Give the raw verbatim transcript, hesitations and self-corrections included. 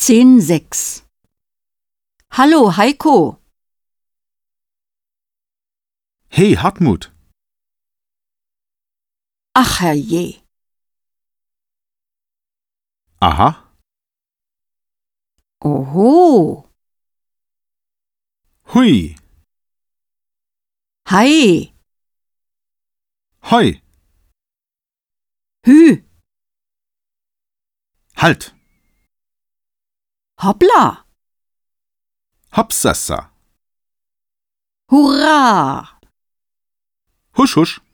zehn Komma sechs. Hallo, Heiko. Hey, Hartmut. Ach, herrje. Aha. Oho. Hui. Hei. Hoi. Hü. Halt. Hoppla. Hopsasa. Hurra. Husch, husch.